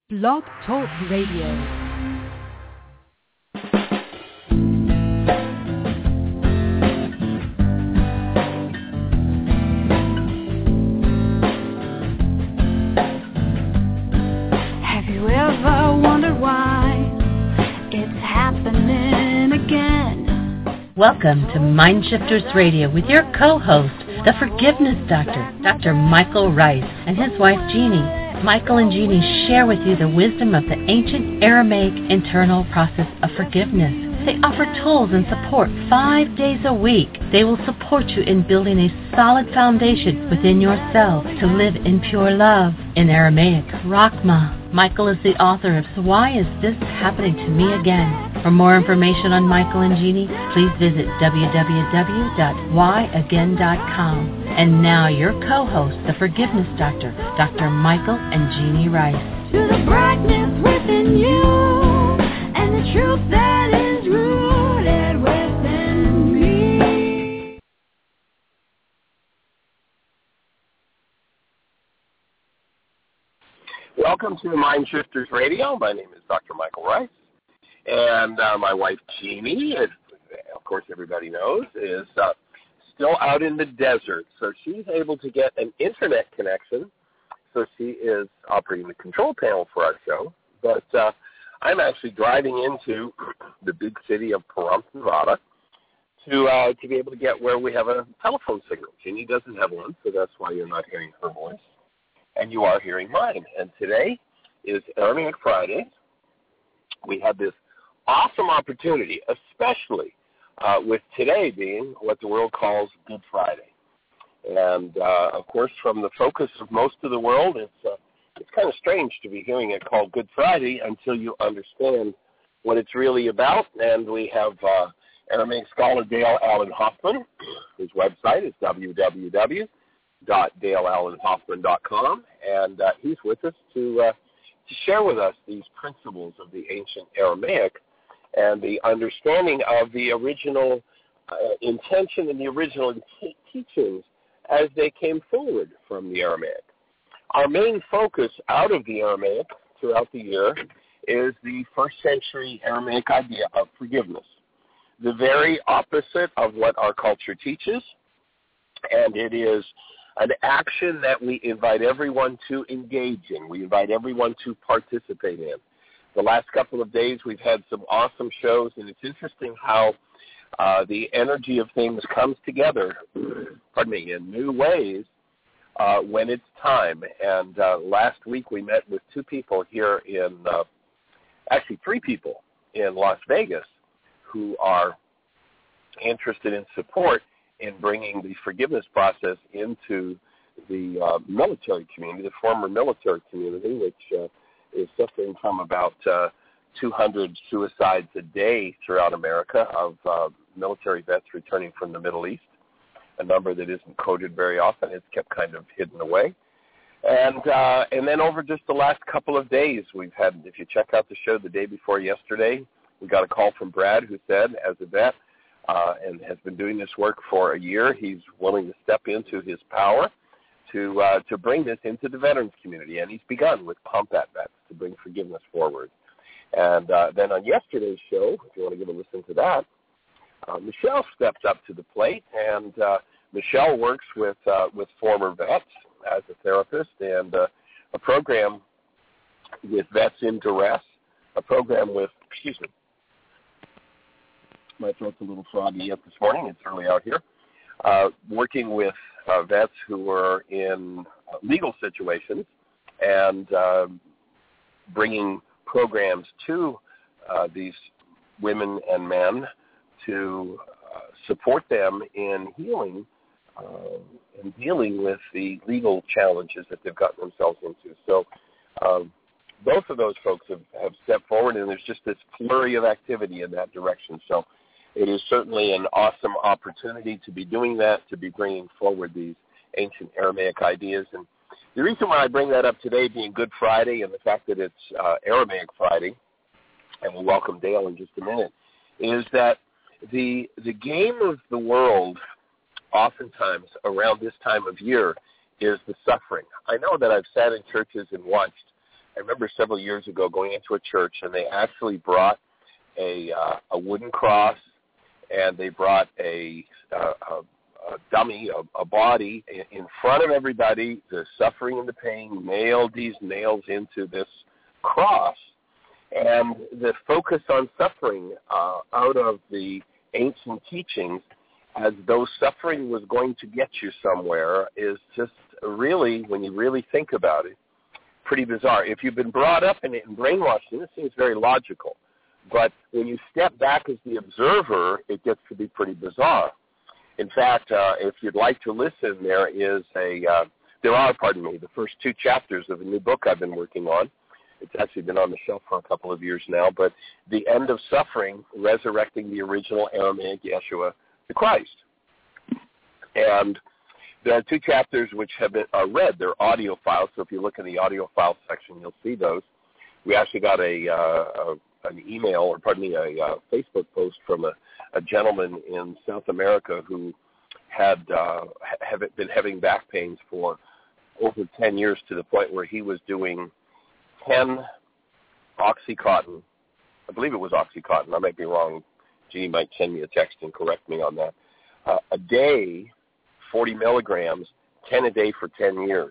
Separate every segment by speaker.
Speaker 1: Blog Talk Radio.
Speaker 2: Welcome to Mindshifters Radio with your co-host, the Forgiveness Doctor, Dr. Michael Rice, and his wife, Jeannie. Michael and Jeannie share with you the wisdom of the ancient Aramaic internal process of forgiveness. They offer tools and support 5 days a week. They will support you in building a solid foundation within yourself to live in pure love. In Aramaic, Rachma. Michael is the author of So Why Is This Happening to Me Again? For more information on Michael and Jeannie, please visit www.whyagain.com. And now your co-host, the Forgiveness Doctor, Dr. Michael and Jeannie Rice.
Speaker 3: To the brightness within you, and the truth that is rooted within me.
Speaker 4: Welcome to Mindshifters Radio. My name is Dr. Michael Rice. And my wife, Jeannie, as of course everybody knows, is still out in the desert. So she's able to get an internet connection. So she is operating the control panel for our show. But I'm actually driving into the big city of Pahrump, Nevada, to be able to get where we have a telephone signal. Jeannie doesn't have one, so that's why you're not hearing her voice. And you are hearing mine. And today is Aramaic Friday. We have this awesome opportunity, especially with today being what the world calls Good Friday. And, of course, from the focus of most of the world, it's kind of strange to be hearing it called Good Friday until you understand what it's really about. And we have Aramaic scholar Dale Allen Hoffman, whose website is www.daleallenhoffman.com, and he's with us to share with us these principles of the ancient Aramaic and the understanding of the original intention and the original teachings as they came forward from the Aramaic. Our main focus out of the Aramaic throughout the year is the first century Aramaic idea of forgiveness, the very opposite of what our culture teaches, and it is an action that we invite everyone to engage in. We invite everyone to participate in. The last couple of days we've had some awesome shows, and it's interesting how the energy of things comes together, in new ways when it's time. And last week we met with three people in Las Vegas who are interested in support in bringing the forgiveness process into the military community, the former military community, which is suffering from about 200 suicides a day throughout America of military vets returning from the Middle East, a number that isn't coded very often. It's kept kind of hidden away. And then over just the last couple of days, we've had, if you check out the show the day before yesterday, we got a call from Brad who said, as a vet, and has been doing this work for a year, he's willing to step into his power to bring this into the veterans community. And he's begun with Combat Vets to bring forgiveness forward. And then on yesterday's show, if you want to give a listen to that, Michelle stepped up to the plate, and Michelle works with former vets as a therapist and a program with Vets in Duress, a program with, my throat's a little froggy yet this morning. It's early out here. Working with vets who are in legal situations and bringing programs to these women and men to support them in healing and dealing with the legal challenges that they've gotten themselves into. So both of those folks have stepped forward, and there's just this flurry of activity in that direction. So it is certainly an awesome opportunity to be doing that, to be bringing forward these ancient Aramaic ideas. And the reason why I bring that up today, being Good Friday, and the fact that it's Aramaic Friday, and we'll welcome Dale in just a minute, is that the game of the world oftentimes around this time of year is the suffering. I know that I've sat in churches and watched I remember several years ago going into a church, and they actually brought a wooden cross, and they brought a dummy, a body in front of everybody, the suffering and the pain, nailed these nails into this cross. And the focus on suffering out of the ancient teachings, as though suffering was going to get you somewhere, is just really, when you really think about it, pretty bizarre. If you've been brought up in it and brainwashed in it, it seems very logical. But when you step back as the observer, it gets to be pretty bizarre. In fact, if you'd like to listen, there are the first 2 chapters of a new book I've been working on. It's actually been on the shelf for a couple of years now, but The End of Suffering, Resurrecting the Original Aramaic Yeshua, the Christ. And there are 2 chapters which are read. They're audio files, so if you look in the audio file section, you'll see those. We actually got an Facebook post from a gentleman in South America who had been having back pains for over 10 years, to the point where he was doing 10 Oxycontin. I believe it was Oxycontin. I might be wrong. Jeannie might send me a text and correct me on that. A day, 40 milligrams, 10 a day for 10 years.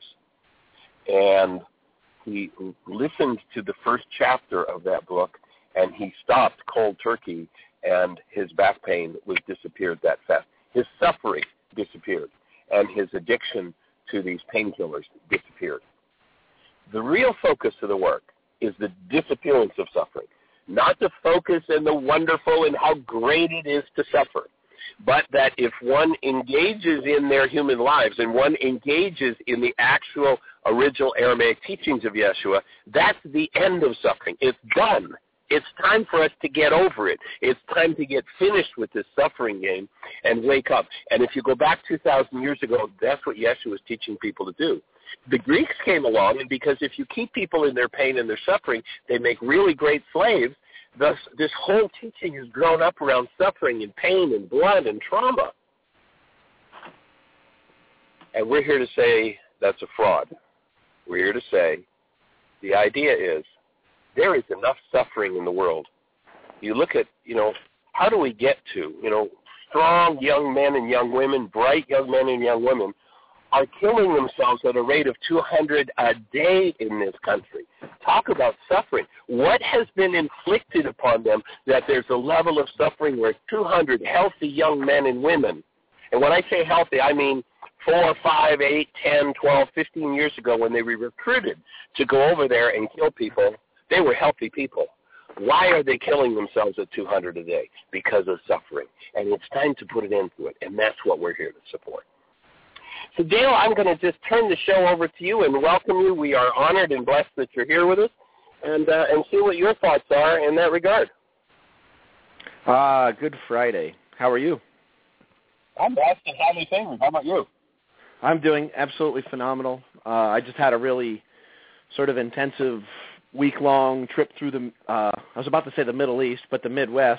Speaker 4: And he listened to the first chapter of that book, and he stopped cold turkey, and his back pain disappeared that fast. His suffering disappeared, and his addiction to these painkillers disappeared. The real focus of the work is the disappearance of suffering, not the focus and the wonderful and how great it is to suffer, but that if one engages in their human lives and one engages in the actual original Aramaic teachings of Yeshua, that's the end of suffering. It's done. It's time for us to get over it. It's time to get finished with this suffering game and wake up. And if you go back 2,000 years ago, that's what Yeshua was teaching people to do. The Greeks came along, and because if you keep people in their pain and their suffering, they make really great slaves. Thus, this whole teaching has grown up around suffering and pain and blood and trauma. And we're here to say that's a fraud. We're here to say the idea is there is enough suffering in the world. You look at, how do we get to, strong young men and young women, bright young men and young women are killing themselves at a rate of 200 a day in this country. Talk about suffering. What has been inflicted upon them that there's a level of suffering where 200 healthy young men and women, and when I say healthy, I mean 4, 5, 8, 10, 12, 15 years ago when they were recruited to go over there and kill people, they were healthy people. Why are they killing themselves at 200 a day? Because of suffering. And it's time to put an end to it, and that's what we're here to support. So, Dale, I'm going to just turn the show over to you and welcome you. We are honored and blessed that you're here with us, and see what your thoughts are in that regard.
Speaker 5: Good Friday. How are you?
Speaker 4: I'm blessed and highly favored. How about you?
Speaker 5: I'm doing absolutely phenomenal. I just had a really sort of intensive week-long trip through I was about to say the Middle East, but the Midwest.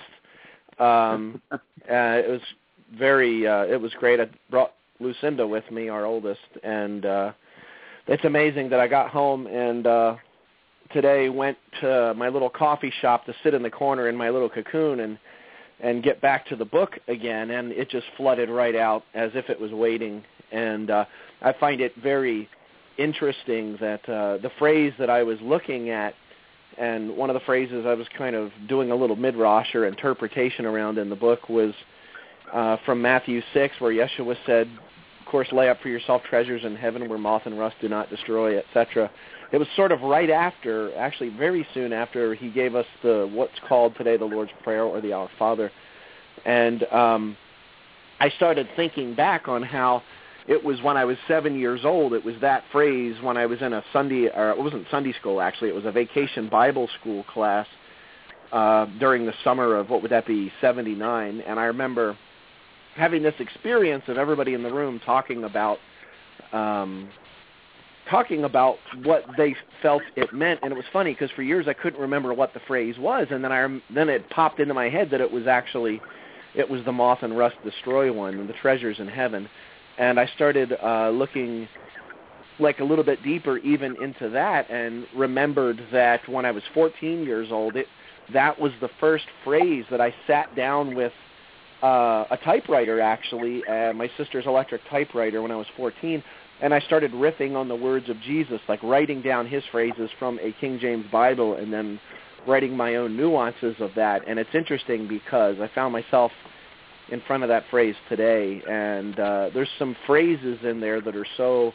Speaker 5: It was it was great. I brought Lucinda with me, our oldest, and it's amazing that I got home and today went to my little coffee shop to sit in the corner in my little cocoon and get back to the book again, and it just flooded right out as if it was waiting. And I find it very interesting that the phrase that I was looking at, and one of the phrases I was kind of doing a little midrash or interpretation around in the book was from Matthew 6, where Yeshua said, of course, lay up for yourself treasures in heaven where moth and rust do not destroy, etc. It was sort of right after, actually very soon after, he gave us what's called today the Lord's Prayer or the Our Father. And I started thinking back on how it was when I was 7 years old. It was that phrase when I was in it wasn't Sunday school, actually. It was a vacation Bible school class during the summer of, what would that be, 79. And I remember having this experience of everybody in the room talking about what they felt it meant. And it was funny because for years I couldn't remember what the phrase was, and then it popped into my head that it was the moth and rust destroy one, and the treasures in heaven. And I started looking like a little bit deeper even into that and remembered that when I was 14 years old, that was the first phrase that I sat down with a typewriter, actually, my sister's electric typewriter when I was 14, and I started riffing on the words of Jesus, like writing down his phrases from a King James Bible and then writing my own nuances of that. And it's interesting because I found myself in front of that phrase today, and there's some phrases in there that are so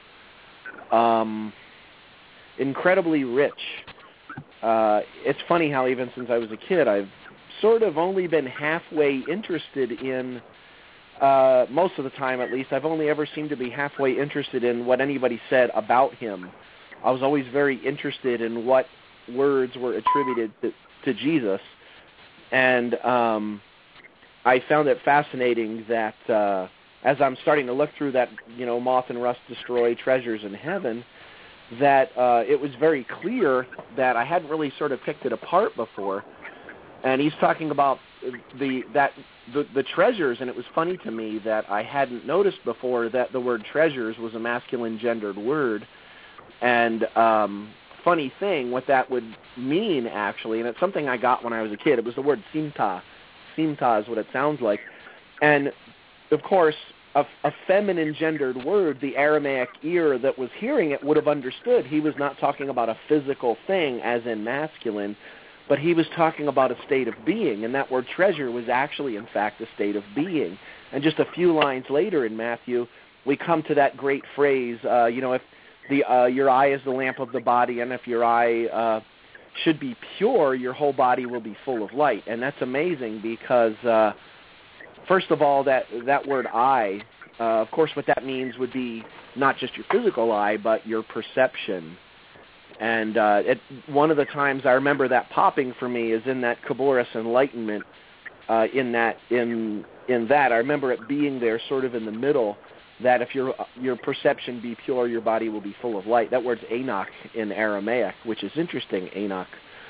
Speaker 5: incredibly rich. It's funny how even since I was a kid, I've sort of only been halfway interested in, most of the time at least, I've only ever seemed to be halfway interested in what anybody said about him. I was always very interested in what words were attributed to Jesus. And I found it fascinating that as I'm starting to look through that, moth and rust destroy treasures in heaven, that it was very clear that I hadn't really sort of picked it apart before. And he's talking about the treasures, and it was funny to me that I hadn't noticed before that the word treasures was a masculine gendered word. And funny thing, what that would mean, actually, and it's something I got when I was a kid, it was the word simta. Simta is what it sounds like. And, of course, a feminine gendered word, the Aramaic ear that was hearing it would have understood he was not talking about a physical thing, as in masculine, but he was talking about a state of being, and that word treasure was actually, in fact, a state of being. And just a few lines later in Matthew, we come to that great phrase, if your eye is the lamp of the body, and if your eye should be pure, your whole body will be full of light. And that's amazing because, first of all, that word eye, of course what that means would be not just your physical eye, but your perception. And one of the times I remember that popping for me is in that Khabouris Enlightenment. In that, I remember it being there, sort of in the middle. That if your perception be pure, your body will be full of light. That word's Enoch in Aramaic, which is interesting, Enoch.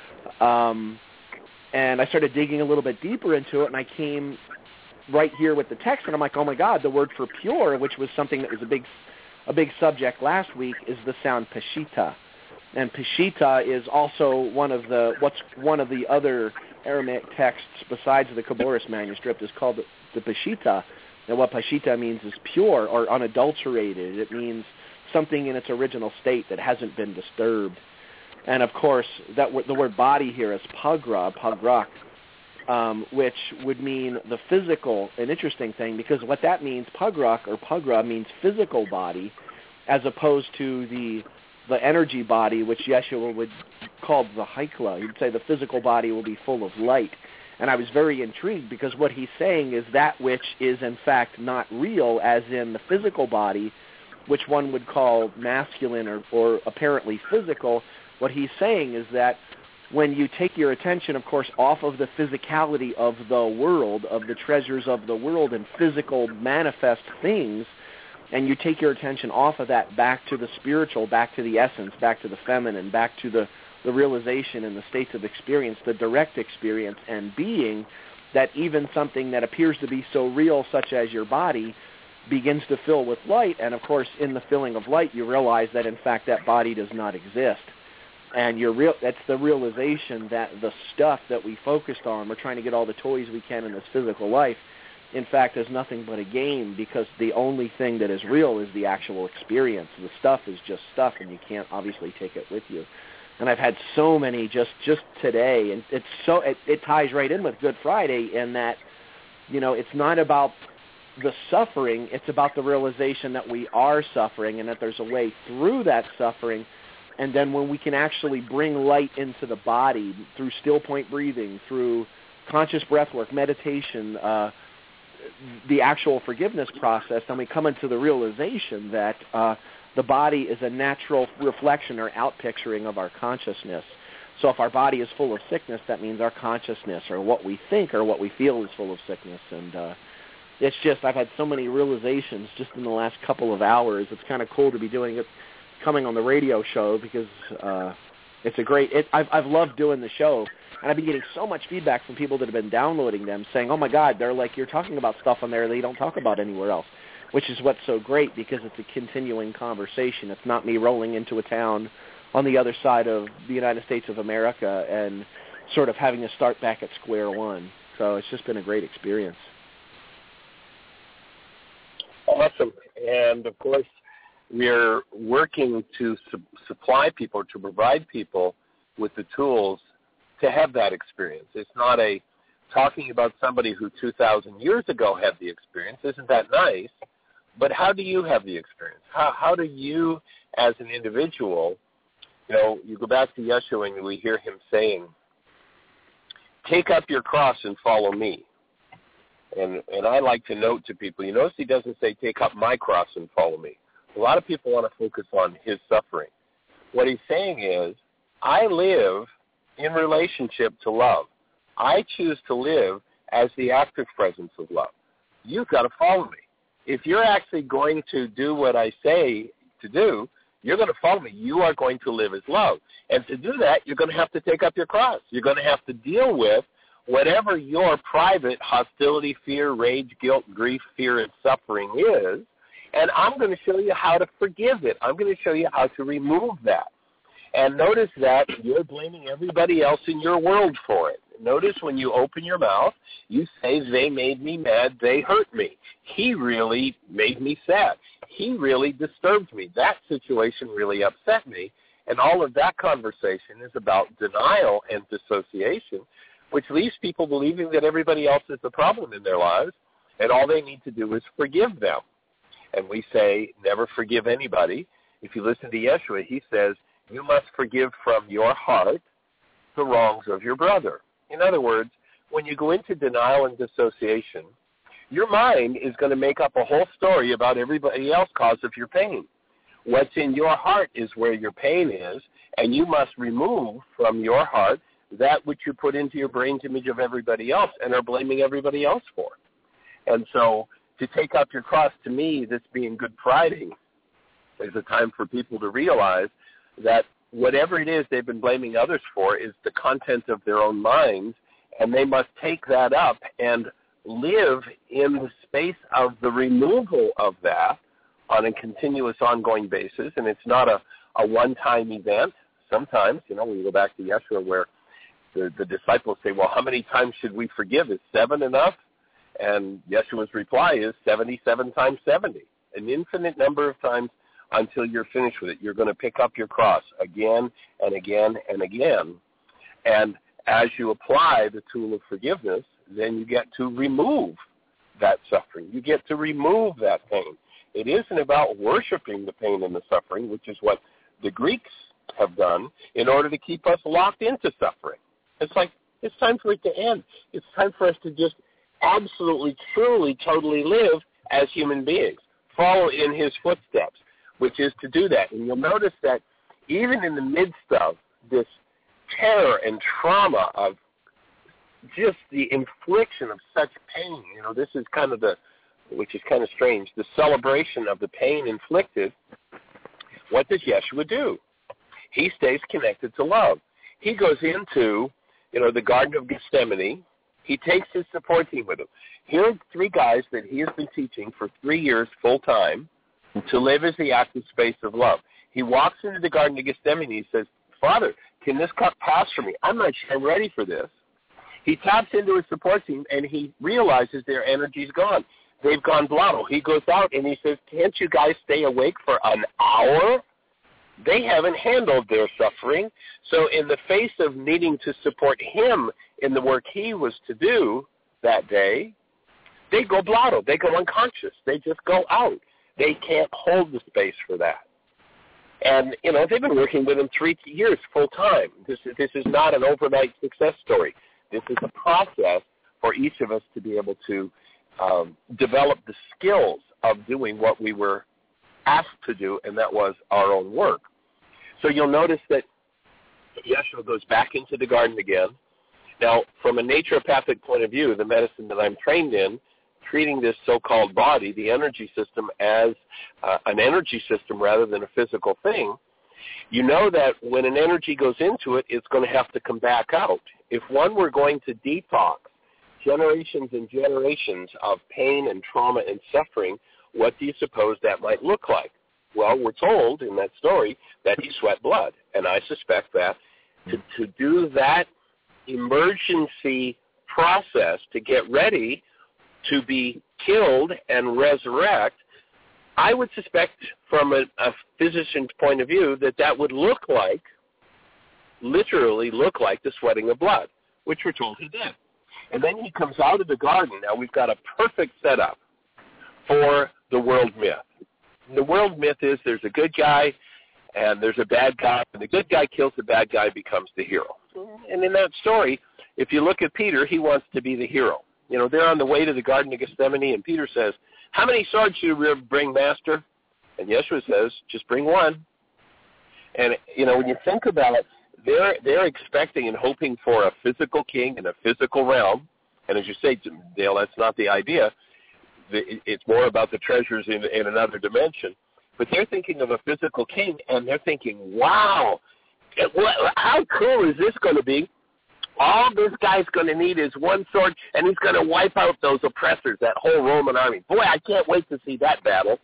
Speaker 5: And I started digging a little bit deeper into it, and I came right here with the text, and I'm like, oh my God, the word for pure, which was something that was a big subject last week, is the sound Peshitta. And Peshitta is also one of the other Aramaic texts besides the Khabouris manuscript is called the Peshitta. And what Peshitta means is pure or unadulterated. It means something in its original state that hasn't been disturbed. And of course, the word body here is pagrak, which would mean the physical. An interesting thing, because what that means, pagrak or pagra, means physical body, as opposed to the energy body, which Yeshua would call the haikla. He'd say the physical body will be full of light. And I was very intrigued because what he's saying is that which is in fact not real, as in the physical body, which one would call masculine or apparently physical. What he's saying is that when you take your attention, of course, off of the physicality of the world, of the treasures of the world and physical manifest things, and you take your attention off of that back to the spiritual, back to the essence, back to the feminine, back to the realization and the states of experience, the direct experience and being, that even something that appears to be so real, such as your body, begins to fill with light. And of course, in the filling of light, you realize that in fact that body does not exist. And that's the realization that the stuff that we focused on, we're trying to get all the toys we can in this physical life, in fact is nothing but a game, because the only thing that is real is the actual experience. The stuff is just stuff, and you can't obviously take it with you. And I've had so many just today, and it ties right in with Good Friday in that, it's not about the suffering, it's about the realization that we are suffering and that there's a way through that suffering. And then when we can actually bring light into the body through still point breathing, through conscious breath work, meditation, the actual forgiveness process, then we come into the realization that the body is a natural reflection or outpicturing of our consciousness. So if our body is full of sickness, that means our consciousness or what we think or what we feel is full of sickness. And it's just, I've had so many realizations just in the last couple of hours. It's kind of cool to be doing it, coming on the radio show, because it's a great, I've loved doing the show. And I've been getting so much feedback from people that have been downloading them saying, oh my God, they're like, you're talking about stuff on there that you don't talk about anywhere else. which is what's so great because it's a continuing conversation. It's not me rolling into a town on the other side of the United States of America and sort of having to start back at square one. So it's just been a great experience.
Speaker 4: Awesome. And, of course, we're working to supply people, to provide people with the tools to have that experience. It's not talking about somebody who 2,000 years ago had the experience. Isn't that nice? But how do you have the experience? How do you, as an individual, you go back to Yeshua and we hear him saying, take up your cross and follow me. And I like to note to people, you notice he doesn't say take up my cross and follow me. A lot of people want to focus on his suffering. What he's saying is, I live in relationship to love. I choose to live as the active presence of love. You've got to follow me. If you're actually going to do what I say to do, you're going to follow me. You are going to live as love. And to do that, you're going to have to take up your cross. You're going to have to deal with whatever your private hostility, fear, rage, guilt, grief, fear, and suffering is, and I'm going to show you how to forgive it. I'm going to show you how to remove that. And notice that you're blaming everybody else in your world for it. Notice when you open your mouth, you say, they made me mad, they hurt me. He really made me sad. He really disturbed me. That situation really upset me. And all of that conversation is about denial and dissociation, which leaves people believing that everybody else is the problem in their lives, and all they need to do is forgive them. And we say, never forgive anybody. If you listen to Yeshua, he says, you must forgive from your heart the wrongs of your brother. In other words, when you go into denial and dissociation, your mind is going to make up a whole story about everybody else's cause of your pain. What's in your heart is where your pain is, and you must remove from your heart that which you put into your brain's image of everybody else and are blaming everybody else for. And so to take up your cross, to me, this being Good Friday, is a time for people to realize that whatever it is they've been blaming others for is the content of their own minds, and they must take that up and live in the space of the removal of that on a continuous, ongoing basis. And it's not a one-time event. Sometimes, when you go back to Yeshua where the disciples say, well, how many times should we forgive? Is 7 enough? And Yeshua's reply is 77 times 70, an infinite number of times until you're finished with it. You're going to pick up your cross again and again and again. And as you apply the tool of forgiveness, then you get to remove that suffering. You get to remove that pain. It isn't about worshiping the pain and the suffering, which is what the Greeks have done in order to keep us locked into suffering. It's like, it's time for it to end. It's time for us to just absolutely, truly, totally live as human beings. Follow in his footsteps, which is to do that. And you'll notice that even in the midst of this terror and trauma of just the infliction of such pain, this is kind of which is kind of strange, the celebration of the pain inflicted, what does Yeshua do? He stays connected to love. He goes into, the Garden of Gethsemane. He takes his support team with him. Here are 3 guys that he has been teaching for 3 years full time to live as the active space of love. He walks into the Garden of Gethsemane and he says, Father, can this cup pass from me? I'm not sure I'm ready for this. He taps into his support team and he realizes their energy's gone. They've gone blotto. He goes out and he says, can't you guys stay awake for an hour? They haven't handled their suffering. So in the face of needing to support him in the work he was to do that day, they go blotto. They go unconscious. They just go out. They can't hold the space for that. And, they've been working with him 3 years full time. This is not an overnight success story. This is a process for each of us to be able to develop the skills of doing what we were asked to do, and that was our own work. So you'll notice that Yeshua goes back into the garden again. Now, from a naturopathic point of view, the medicine that I'm trained in, treating this so-called body, the energy system, as an energy system rather than a physical thing, you know that when an energy goes into it, it's going to have to come back out. If one were going to detox generations and generations of pain and trauma and suffering, what do you suppose that might look like? Well, we're told in that story that he sweat blood, and I suspect that to do that emergency process to get ready to be killed and resurrect, I would suspect from a physician's point of view that would literally look like the sweating of blood, which we're told he did. And then he comes out of the garden. Now we've got a perfect setup for the world myth. The world myth is there's a good guy and there's a bad guy, and the good guy kills the bad guy, becomes the hero. And in that story, if you look at Peter, he wants to be the hero. You know, they're on the way to the Garden of Gethsemane, and Peter says, how many swords do you bring, Master? And Yeshua says, just bring one. And, you know, when you think about it, they're expecting and hoping for a physical king in a physical realm. And as you say, Dale, that's not the idea. It's more about the treasures in another dimension. But they're thinking of a physical king, and they're thinking, wow, how cool is this going to be? All this guy's going to need is one sword, and he's going to wipe out those oppressors, that whole Roman army. Boy, I can't wait to see that battle.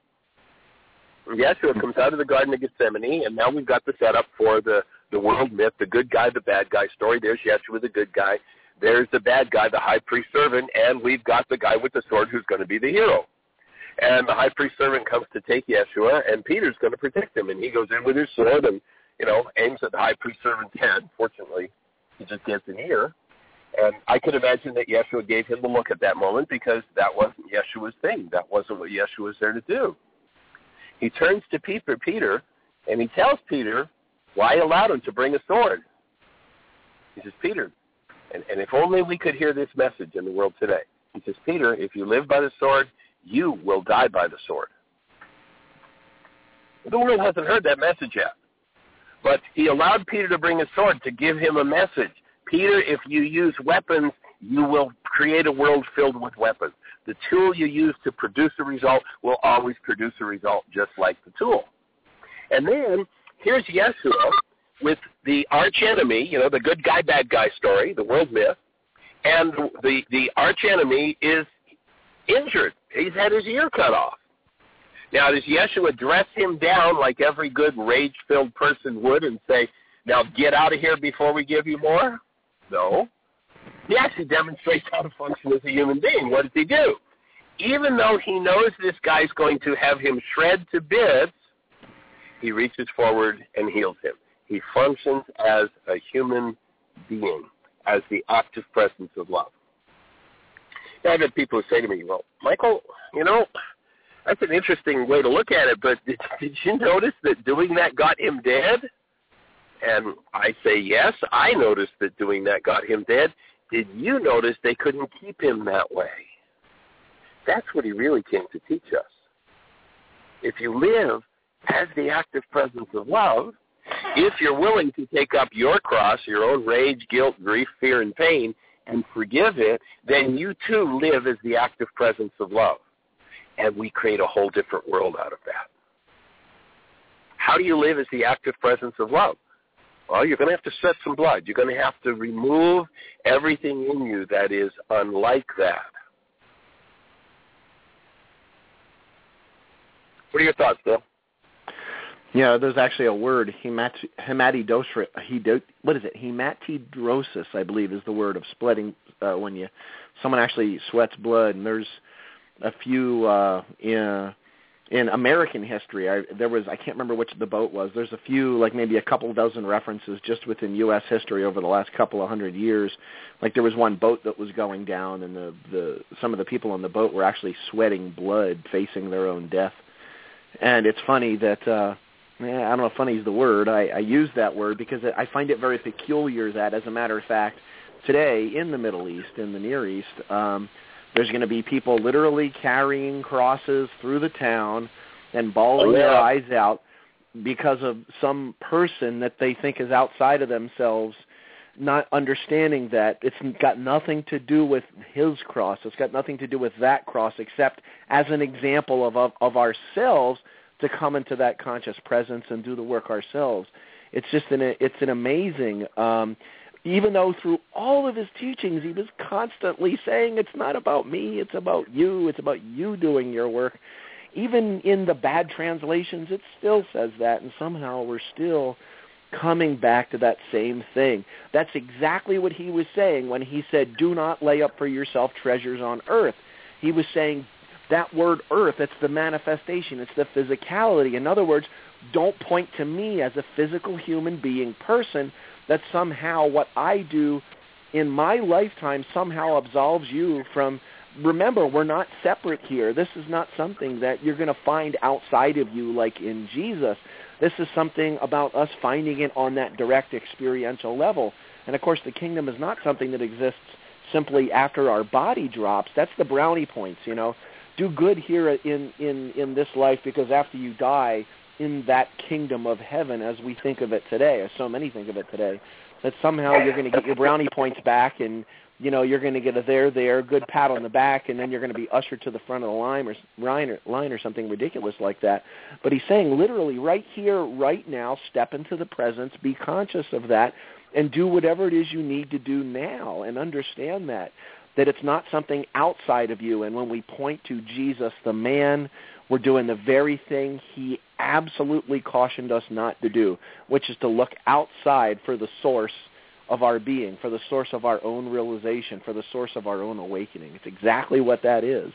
Speaker 4: Yeshua comes out of the Garden of Gethsemane, and now we've got the setup for the world myth, the good guy, the bad guy story. There's Yeshua, the good guy. There's the bad guy, the high priest servant, and we've got the guy with the sword who's going to be the hero. And the high priest servant comes to take Yeshua, and Peter's going to protect him. And he goes in with his sword and, you know, aims at the high priest servant's head. Fortunately, he just gets an ear. And I could imagine that Yeshua gave him the look at that moment because that wasn't Yeshua's thing. That wasn't what Yeshua was there to do. He turns to Peter, and he tells Peter why he allowed him to bring a sword. He says, Peter, and if only we could hear this message in the world today. He says, Peter, if you live by the sword, you will die by the sword. The world hasn't heard that message yet. But he allowed Peter to bring a sword to give him a message. Peter, if you use weapons, you will create a world filled with weapons. The tool you use to produce a result will always produce a result just like the tool. And then here's Yeshua with the archenemy, you know, the good guy, bad guy story, the world myth, and the archenemy is injured. He's had his ear cut off. Now, does Yeshua dress him down like every good rage-filled person would and say, now get out of here before we give you more? No. He actually demonstrates how to function as a human being. What does he do? Even though he knows this guy's going to have him shred to bits, he reaches forward and heals him. He functions as a human being, as the active presence of love. Now, I've had people who say to me, well, Michael, you know, that's an interesting way to look at it, but did you notice that doing that got him dead? And I say, yes, I noticed that doing that got him dead. Did you notice they couldn't keep him that way? That's what he really came to teach us. If you live as the active presence of love, if you're willing to take up your cross, your own rage, guilt, grief, fear, and pain, and forgive it, then you too live as the active presence of love. And we create a whole different world out of that. How do you live as the active presence of love? Well, you're going to have to sweat some blood. You're going to have to remove everything in you that is unlike that. What are your thoughts, Bill?
Speaker 5: Yeah, there's actually a word, hematidrosis, I believe, is the word of splitting when someone actually sweats blood. And there's a few in American history. I can't remember which the boat was. There's a few, like maybe a couple dozen references just within U.S. history over the last couple of hundred years. Like there was one boat that was going down, and some of the people on the boat were actually sweating blood, facing their own death. And it's funny that, I don't know if funny is the word. I use that word because I find it very peculiar that, as a matter of fact, today in the Middle East, in the Near East, there's going to be people literally carrying crosses through the town and bawling their eyes out because of some person that they think is outside of themselves, not understanding that it's got nothing to do with his cross. It's got nothing to do with that cross, except as an example of ourselves to come into that conscious presence and do the work ourselves. It's just an amazing. Even though through all of his teachings he was constantly saying it's not about me, it's about you doing your work. even in the bad translations, it still says that, and somehow we're still coming back to that same thing. That's exactly what he was saying when he said, do not lay up for yourself treasures on earth. He was saying that word earth, it's the manifestation, it's the physicality. In other words, don't point to me as a physical human being person that somehow what I do in my lifetime somehow absolves you from. Remember, we're not separate here. This is not something that you're going to find outside of you like in Jesus. This is something about us finding it on that direct experiential level. And, of course, the kingdom is not something that exists simply after our body drops. That's the brownie points, you know. Do good here in this life, because after you die in that kingdom of heaven, as we think of it today, or so many think of it today, that somehow you're going to get your brownie points back, and you know, you're going to get a there, good pat on the back, and then you're going to be ushered to the front of the line or something ridiculous like that. But he's saying literally right here, right now, step into the presence, be conscious of that, and do whatever it is you need to do now, and understand that it's not something outside of you. And when we point to Jesus, the man, we're doing the very thing he absolutely cautioned us not to do, which is to look outside for the source of our being, for the source of our own realization, for the source of our own awakening. It's exactly what that is.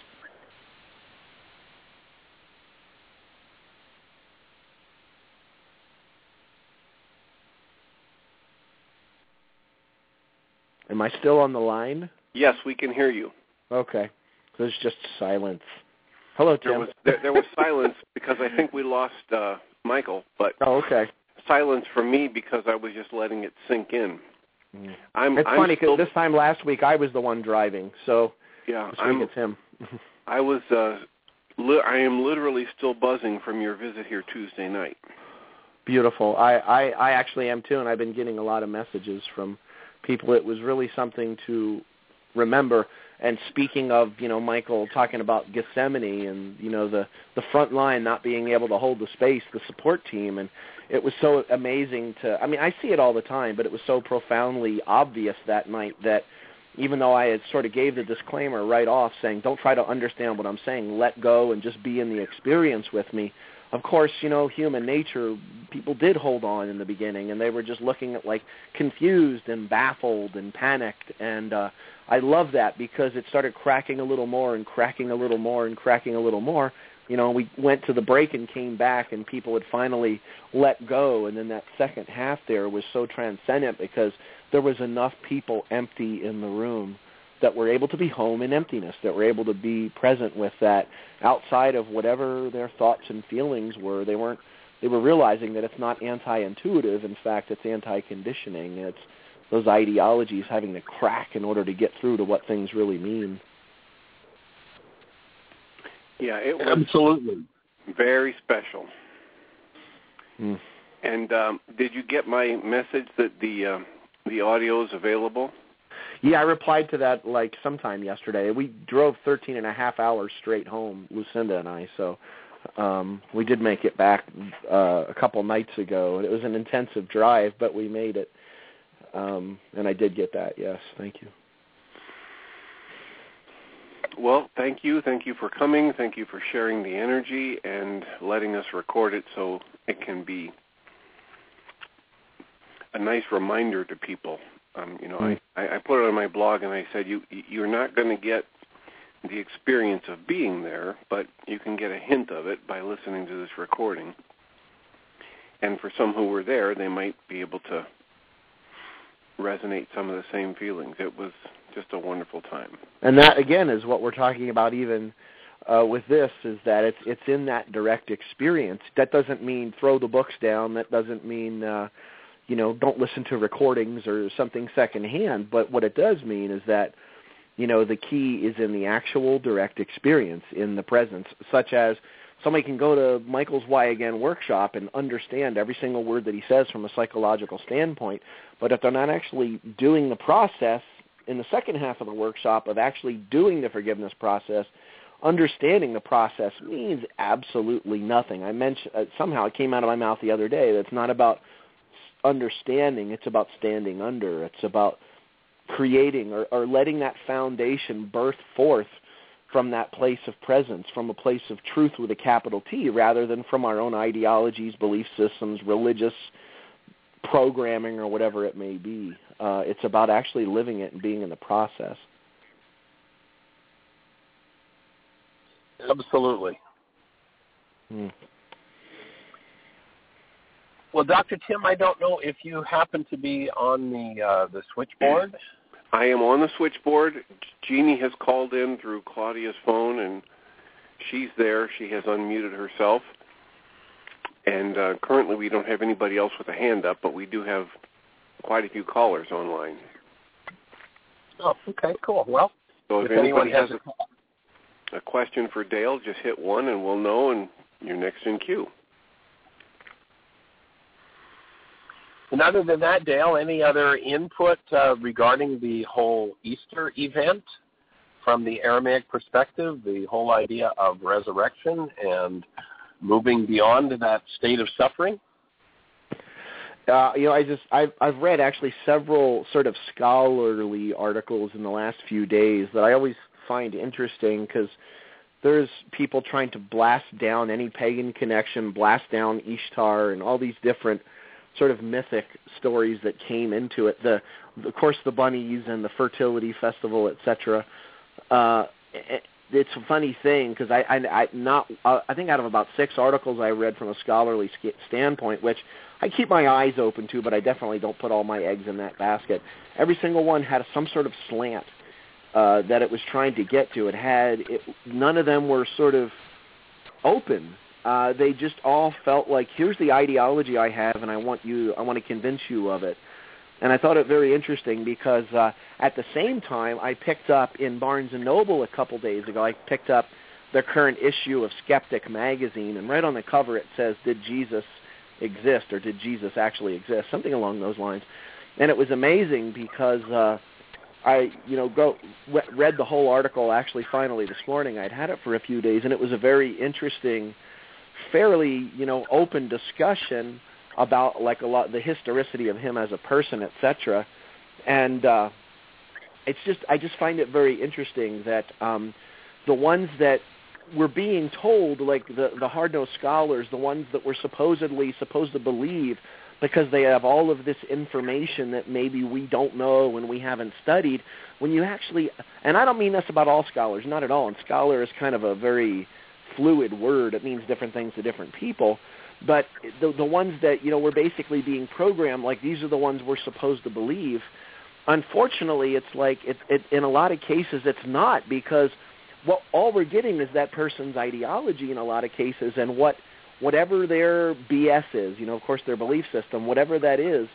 Speaker 5: Am I still on the line?
Speaker 6: Yes, we can hear you.
Speaker 5: Okay. There's just silence. Hello, Tim.
Speaker 6: There was silence because I think we lost Michael, but
Speaker 5: okay.
Speaker 6: Silence for me because I was just letting it sink in.
Speaker 5: It's funny because this time last week I was the one driving, so
Speaker 6: yeah,
Speaker 5: this week it's him.
Speaker 6: I am literally still buzzing from your visit here Tuesday night.
Speaker 5: Beautiful. I actually am too, and I've been getting a lot of messages from people. It was really something to remember. And speaking of, you know, Michael talking about Gethsemane and, you know, the front line not being able to hold the space, the support team, and it was so amazing I mean, I see it all the time, but it was so profoundly obvious that night that even though I had sort of gave the disclaimer right off saying, don't try to understand what I'm saying, let go and just be in the experience with me. Of course, you know, human nature, people did hold on in the beginning, and they were just looking at, like, confused and baffled and panicked, and I love that because it started cracking a little more and cracking a little more and cracking a little more. You know, we went to the break and came back, and people had finally let go, and then that second half there was so transcendent because there was enough people empty in the room that were able to be home in emptiness, that were able to be present with that outside of whatever their thoughts and feelings were. They were realizing that it's not anti-intuitive. In fact, it's anti-conditioning. It's those ideologies having to crack in order to get through to what things really mean.
Speaker 6: Yeah, it was
Speaker 4: absolutely
Speaker 6: very special.
Speaker 5: Mm.
Speaker 6: And did you get my message that the audio is available?
Speaker 5: Yeah, I replied to that like sometime yesterday. We drove 13 and a half hours straight home, Lucinda and I, so we did make it back a couple nights ago. It was an intensive drive, but we made it. And I did get that, yes. Thank you.
Speaker 6: Well, thank you. Thank you for coming. Thank you for sharing the energy and letting us record it so it can be a nice reminder to people. You know, I put it on my blog and I said, you're not going to get the experience of being there, but you can get a hint of it by listening to this recording. And for some who were there, they might be able to resonate some of the same feelings. It was just a wonderful time.
Speaker 5: And that, again, is what we're talking about even with this, is that it's in that direct experience. That doesn't mean throw the books down. That doesn't mean, you know, don't listen to recordings or something secondhand. But what it does mean is that, you know, the key is in the actual direct experience, in the presence, such as somebody can go to Michael's Why Again workshop and understand every single word that he says from a psychological standpoint, but if they're not actually doing the process in the second half of the workshop of actually doing the forgiveness process, understanding the process means absolutely nothing. I mentioned, somehow it came out of my mouth the other day, that it's not about understanding, it's about standing under. It's about creating or letting that foundation birth forth from that place of presence, from a place of truth with a capital T, rather than from our own ideologies, belief systems, religious programming, or whatever it may be. It's about actually living it and being in the process.
Speaker 4: Absolutely. Well, Dr. Tim, I don't know if you happen to be on the switchboard.
Speaker 6: I am on the switchboard. Jeannie has called in through Claudia's phone, and she's there. She has unmuted herself. And currently we don't have anybody else with a hand up, but we do have quite a few callers online.
Speaker 4: Oh, okay, cool. Well,
Speaker 6: so if anybody has a question for Dale, just hit 1 and we'll know, and you're next in queue.
Speaker 4: And other than that, Dale, any other input regarding the whole Easter event from the Aramaic perspective, the whole idea of resurrection and moving beyond that state of suffering?
Speaker 5: I've read actually several sort of scholarly articles in the last few days that I always find interesting, because there's people trying to blast down any pagan connection, blast down Ishtar and all these different sort of mythic stories that came into it. Of course, the bunnies and the fertility festival, etc. It's a funny thing, because I think out of about 6 articles I read from a scholarly standpoint, which I keep my eyes open to, but I definitely don't put all my eggs in that basket. Every single one had some sort of slant that it was trying to get to. None of them were sort of open. They just all felt like, here's the ideology I have, and I want to convince you of it. And I thought it very interesting, because at the same time, I picked up in Barnes & Noble a couple days ago, I picked up their current issue of Skeptic magazine, and right on the cover it says, "Did Jesus exist?" or "Did Jesus actually exist?" Something along those lines. And it was amazing, because I read the whole article actually finally this morning. I'd had it for a few days, and it was a very interesting, fairly open discussion about the historicity of him as a person, etc. And I just find it very interesting that the ones that were being told, like the hard-nosed scholars, the ones that were supposed to believe, because they have all of this information that maybe we don't know and we haven't studied, when you actually, and I don't mean this about all scholars, not at all, and scholar is kind of a very fluid word. It means different things to different people. But the ones that, were basically being programmed, like these are the ones we're supposed to believe, unfortunately, it's like, in a lot of cases, it's not, because all we're getting is that person's ideology in a lot of cases, and whatever their BS is, of course, their belief system, whatever that is,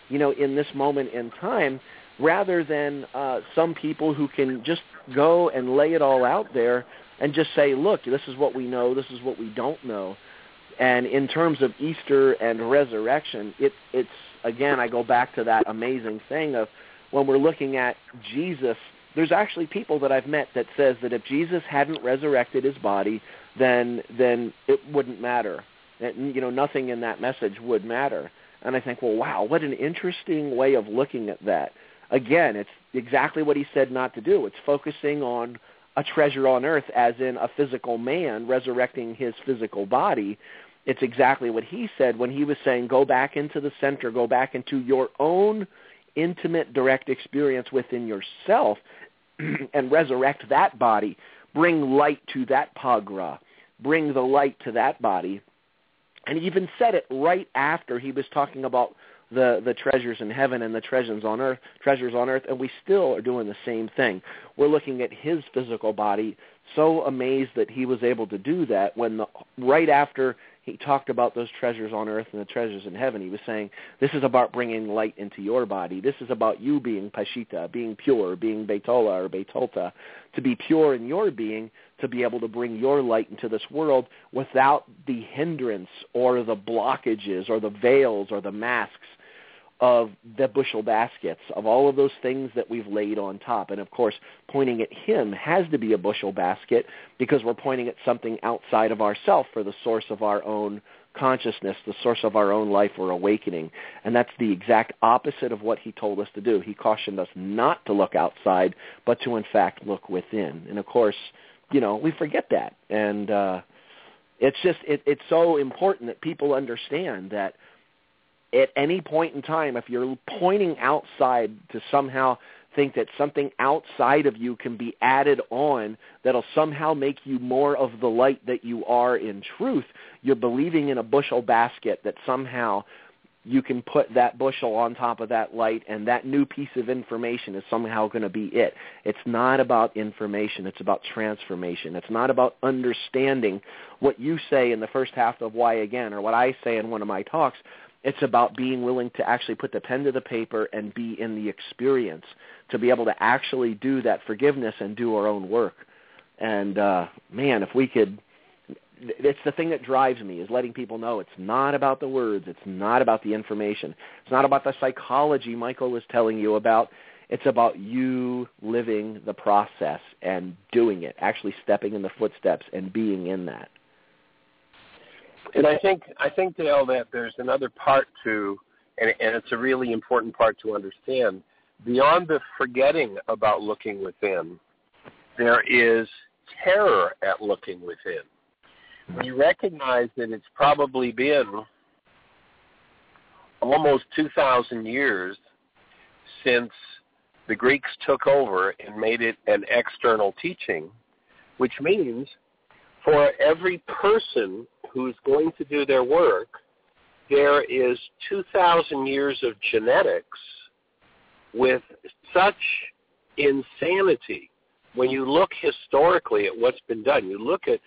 Speaker 5: in this moment in time, rather than some people who can just go and lay it all out there and just say, look, this is what we know, this is what we don't know. And in terms of Easter and resurrection, it's again, I go back to that amazing thing of when we're looking at Jesus, there's actually people that I've met that says that if Jesus hadn't resurrected his body, then it wouldn't matter. Nothing in that message would matter. And I think, well, wow, what an interesting way of looking at that. Again, it's exactly what he said not to do. It's focusing on a treasure on earth, as in a physical man resurrecting his physical body. It's exactly what he said when he was saying, go back into the center, go back into your own intimate, direct experience within yourself and resurrect that body. Bring light to that pagra. Bring the light to that body. And he even said it right after he was talking about the treasures in heaven and the treasures on earth, and we still are doing the same thing. We're looking at his physical body, so amazed that he was able to do that when right after he talked about those treasures on earth and the treasures in heaven, he was saying, this is about bringing light into your body. This is about you being Pashita, being pure, being Beitola or Beitolta, to be pure in your being, to be able to bring your light into this world without the hindrance or the blockages or the veils or the masks of the bushel baskets, of all of those things that we've laid on top. And, of course, pointing at him has to be a bushel basket because we're pointing at something outside of ourself for the source of our own consciousness, the source of our own life or awakening. And that's the exact opposite of what he told us to do. He cautioned us not to look outside, but to, in fact, look within. And, of course, we forget that. And it's just it's so important that people understand that at any point in time, if you're pointing outside to somehow think that something outside of you can be added on that'll somehow make you more of the light that you are in truth, you're believing in a bushel basket that somehow you can put that bushel on top of that light, and that new piece of information is somehow going to be it. It's not about information. It's about transformation. It's not about understanding what you say in the first half of Why Again, or what I say in one of my talks. It's about being willing to actually put the pen to the paper and be in the experience, to be able to actually do that forgiveness and do our own work. And, man, if we could... It's the thing that drives me, is letting people know it's not about the words. It's not about the information. It's not about the psychology Michael was telling you about. It's about you living the process and doing it, actually stepping in the footsteps and being in that.
Speaker 4: And I think, Dale, that there's another part to, and it's a really important part to understand. Beyond the forgetting about looking within, there is terror at looking within. We recognize that it's probably been almost 2,000 years since the Greeks took over and made it an external teaching, which means for every person who's going to do their work, there is 2,000 years of genetics with such insanity. When you look historically at what's been done, you look at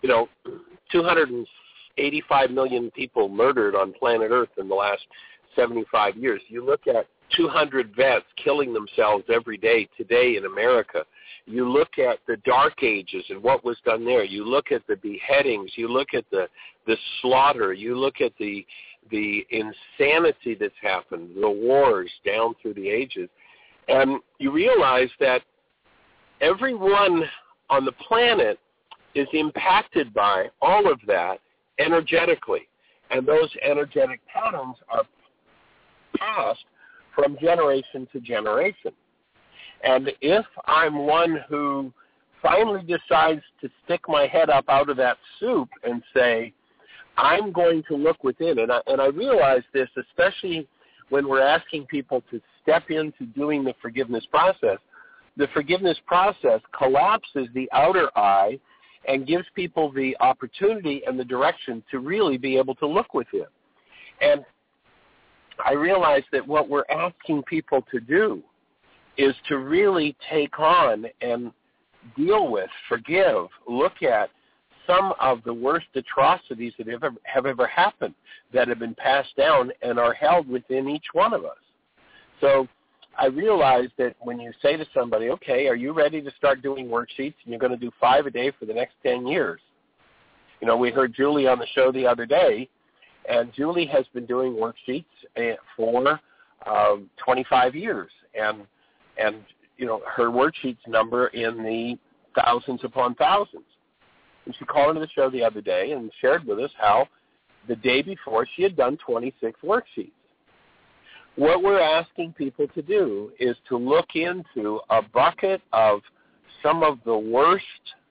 Speaker 4: 285 million people murdered on planet Earth in the last 75 years. You look at 200 vets killing themselves every day today in America. You look at the Dark Ages and what was done there. You look at the beheadings. You look at the slaughter. You look at the insanity that's happened, the wars down through the ages. And you realize that everyone on the planet is impacted by all of that energetically. And those energetic patterns are passed from generation to generation. And if I'm one who finally decides to stick my head up out of that soup and say, I'm going to look within, and I realize this, especially when we're asking people to step into doing the forgiveness process. The forgiveness process collapses the outer eye and gives people the opportunity and the direction to really be able to look within. And I realize that what we're asking people to do is to really take on and deal with, forgive, look at some of the worst atrocities that have ever happened, that have been passed down and are held within each one of us. So I realize that when you say to somebody, okay, are you ready to start doing worksheets, and you're going to do 5 a day for the next 10 years? We heard Julie on the show the other day, and Julie has been doing worksheets for 25 years. And her worksheets number in the thousands upon thousands. And she called into the show the other day and shared with us how the day before she had done 26 worksheets. What we're asking people to do is to look into a bucket of some of the worst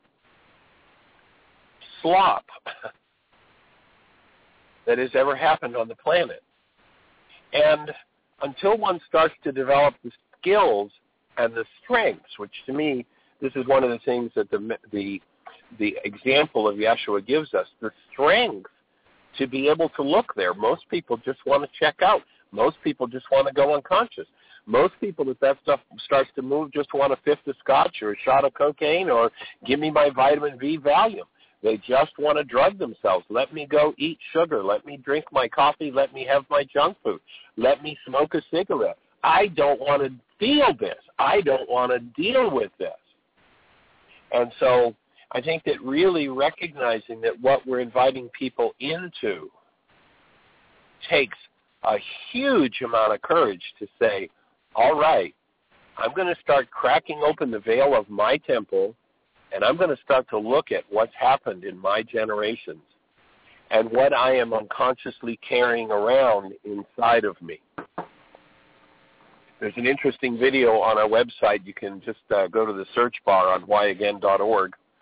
Speaker 4: slop that has ever happened on the planet. And until one starts to develop the skills and the strengths, which to me, this is one of the things that the example of Yeshua gives us, the strength to be able to look there. Most people just want to check out. Most people just want to go unconscious. Most people, if that stuff starts to move, just want a fifth of scotch or a shot of cocaine or give me my vitamin V Valium. They just want to drug themselves. Let me go eat sugar. Let me drink my coffee. Let me have my junk food. Let me smoke a cigarette. I don't want to feel this. I don't want to deal with this. And so I think that really recognizing that what we're inviting people into takes a huge amount of courage to say, all right, I'm going to start cracking open the veil of my temple, and I'm going to start to look at what's happened in my generations and what I am unconsciously carrying around inside of me. There's an interesting video on our website. You can just go to the search bar on whyagain.org,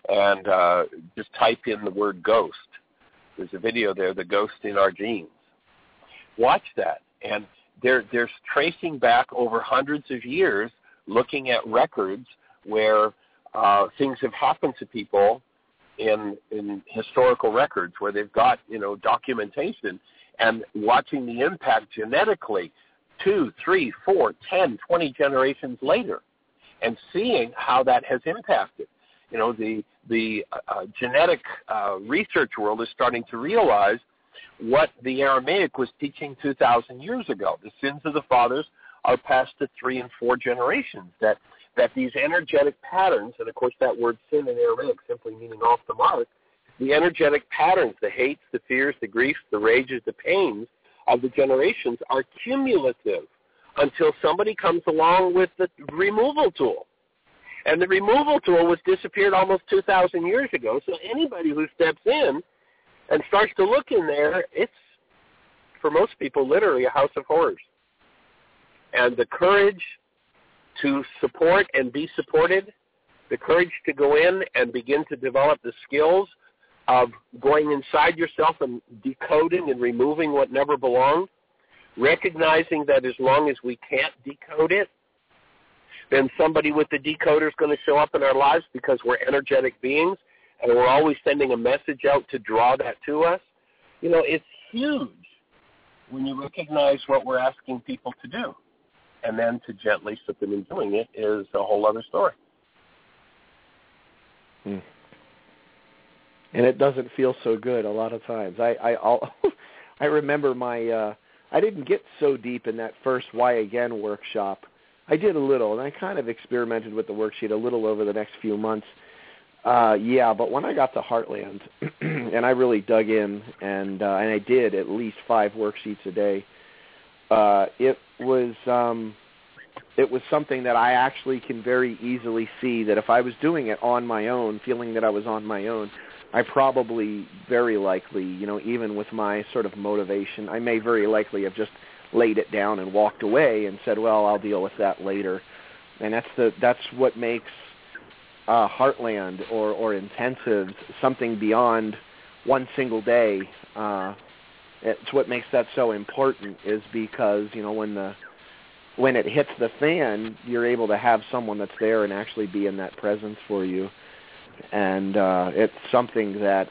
Speaker 4: and just type in the word ghost. There's a video there, The Ghost in Our Genes. Watch that. And they're tracing back over hundreds of years, looking at records where things have happened to people in historical records where they've got, documentation, and watching the impact genetically 2, 3, 4, 10, 20 generations later, and seeing how that has impacted. The genetic research world is starting to realize what the Aramaic was teaching 2,000 years ago. The sins of the fathers are passed to 3 and 4 generations, that these energetic patterns, and of course that word sin in Aramaic simply meaning off the mark, the energetic patterns, the hates, the fears, the griefs, the rages, the pains of the generations are cumulative until somebody comes along with the removal tool. And the removal tool was disappeared almost 2,000 years ago, so anybody who steps in and starts to look in there, it's, for most people, literally a house of horrors. And the courage to support and be supported, the courage to go in and begin to develop the skills of going inside yourself and decoding and removing what never belonged, recognizing that as long as we can't decode it, then somebody with the decoder is going to show up in our lives because we're energetic beings and we're always sending a message out to draw that to us. It's huge when you recognize what we're asking people to do. And then to gently slip them in doing it is a whole other story.
Speaker 5: And it doesn't feel so good a lot of times. I remember I didn't get so deep in that first Why Again workshop. I did a little, and I kind of experimented with the worksheet a little over the next few months. But when I got to Heartland, and I really dug in, and I did at least 5 worksheets a day, it was something that I actually can very easily see that if I was doing it on my own, feeling that I was on my own, I probably very likely, even with my sort of motivation, I may very likely have just laid it down and walked away and said, well, I'll deal with that later. And that's what makes Heartland or intensives something beyond one single day. It's what makes that so important is because, when it hits the fan, you're able to have someone that's there and actually be in that presence for you. And it's something that,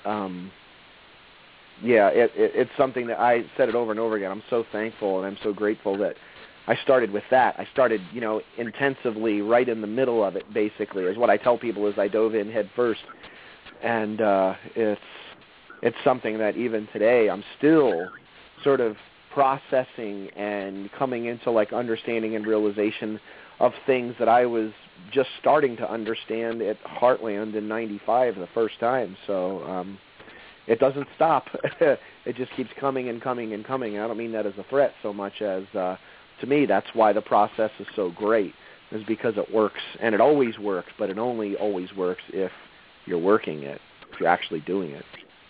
Speaker 5: it's something that I said it over and over again. I'm so thankful and I'm so grateful that I started with that. I started, intensively right in the middle of it, basically, is what I tell people is I dove in head first. And it's something that even today I'm still sort of processing and coming into understanding and realization of things that I was just starting to understand at Heartland in 95 the first time. So it doesn't stop. It just keeps coming and coming and coming. I don't mean that as a threat so much as to me that's why the process is so great, is because it works. And it always works, but it only always works if you're working it, if you're actually doing it.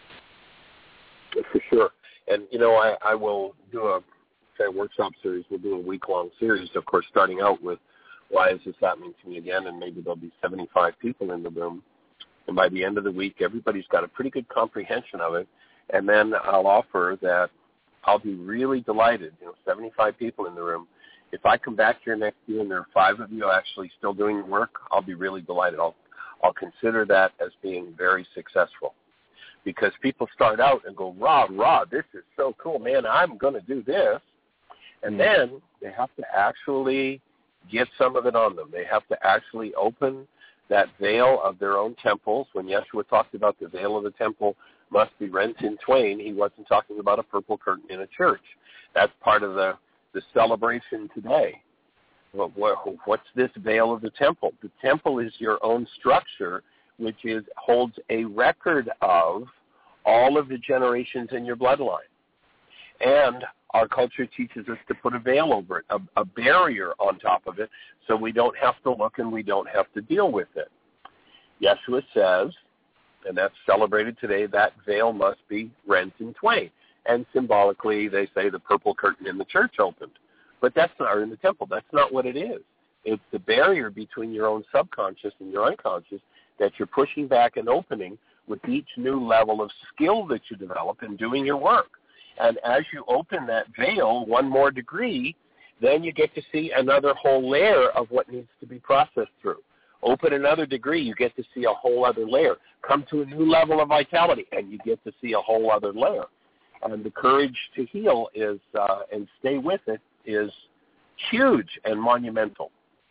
Speaker 4: For sure. And, I will do a workshop series. We'll do a week-long series, of course, starting out with why is this happening to me again, and maybe there'll be 75 people in the room. And by the end of the week, everybody's got a pretty good comprehension of it. And then I'll offer that I'll be really delighted, 75 people in the room. If I come back here next year and there are 5 of you actually still doing the work, I'll be really delighted. I'll consider that as being very successful. Because people start out and go, Rod, this is so cool, man, I'm going to do this. And then they have to actually get some of it on them. They have to actually open that veil of their own temples. When Yeshua talked about the veil of the temple must be rent in twain, he wasn't talking about a purple curtain in a church. That's part of the celebration today. What's this veil of the temple? The temple is your own structure, which holds a record of all of the generations in your bloodline. And our culture teaches us to put a veil over it, a barrier on top of it, so we don't have to look and we don't have to deal with it. Yeshua says, and that's celebrated today, that veil must be rent in twain. And symbolically, they say the purple curtain in the church opened. But that's not in the temple. That's not what it is. It's the barrier between your own subconscious and your unconscious that you're pushing back and opening with each new level of skill that you develop in doing your work. And as you open that veil one more degree, then you get to see another whole layer of what needs to be processed through. Open another degree, you get to see a whole other layer. Come to a new level of vitality, and you get to see a whole other layer. And the courage to heal is and stay with it is huge and monumental.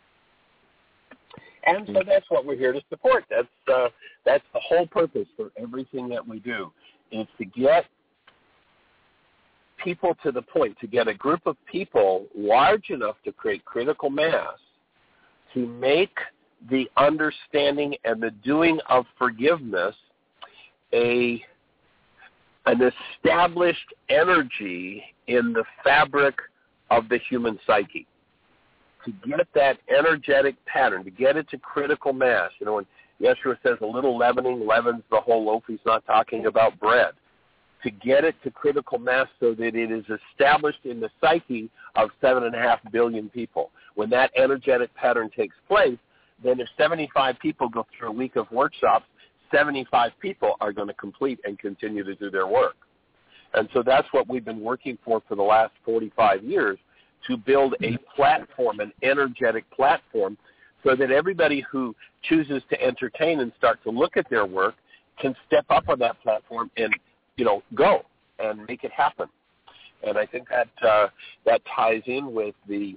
Speaker 4: And so that's what we're here to support. That's the whole purpose for everything that we do, is to get people to the point, to get a group of people large enough to create critical mass, to make the understanding and the doing of forgiveness an established energy in the fabric of the human psyche. To get that energetic pattern, to get it to critical mass. You know, when Yeshua says a little leavening leavens the whole loaf, he's not talking about bread. To get it to critical mass so that it is established in the psyche of 7.5 billion people. When that energetic pattern takes place, then if 75 people go through a week of workshops, 75 people are going to complete and continue to do their work. And so that's what we've been working for the last 45 years, to build a platform, an energetic platform, so that everybody who chooses to entertain and start to look at their work can step up on that platform and, go and make it happen. And I think that that ties in with the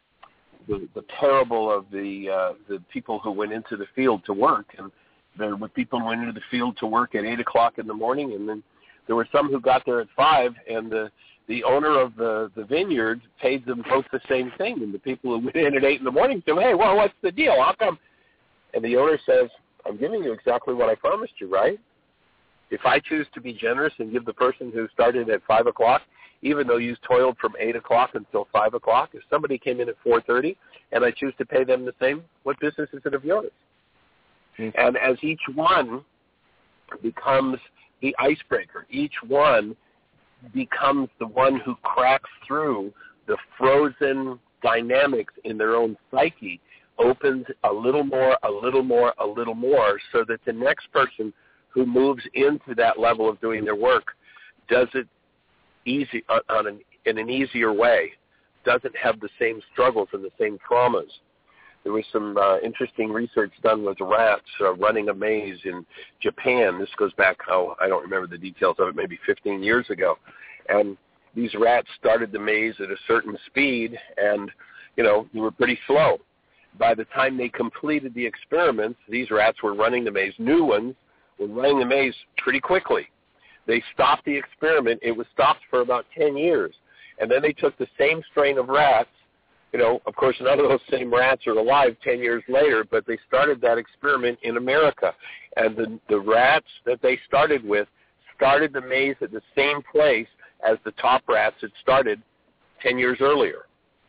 Speaker 4: parable of the people who went into the field to work. And there were people who went into the field to work at 8 o'clock in the morning, and then there were some who got there at 5, and the owner of the vineyard paid them both the same thing. And the people who went in at 8 in the morning said, hey, well, what's the deal? How come? And the owner says, I'm giving you exactly what I promised you, right? If I choose to be generous and give the person who started at 5 o'clock, even though you toiled from 8 o'clock until 5 o'clock, if somebody came in at 4:30 and I choose to pay them the same, what business is it of yours? Mm-hmm. And as each one becomes the icebreaker, each one becomes the one who cracks through the frozen dynamics in their own psyche, opens a little more, a little more, a little more, so that the next person who moves into that level of doing their work does it easy in an easier way, doesn't have the same struggles and the same traumas. There was some interesting research done with rats running a maze in Japan. This goes back, I don't remember the details of it, maybe 15 years ago. And these rats started the maze at a certain speed, and, they were pretty slow. By the time they completed the experiments, these rats were running the maze. New ones were running the maze pretty quickly. They stopped the experiment. It was stopped for about 10 years. And then they took the same strain of rats. Of course, none of those same rats are alive 10 years later, but they started that experiment in America. And the rats that they started with started the maze at the same place as the top rats had started 10 years earlier.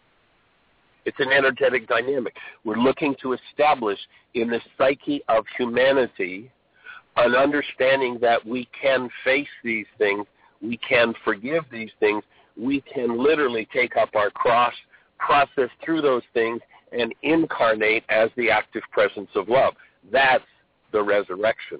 Speaker 4: It's an energetic dynamic. We're looking to establish in the psyche of humanity an understanding that we can face these things, we can forgive these things, we can literally take up our cross, process through those things, and incarnate as the active presence of love. That's the resurrection.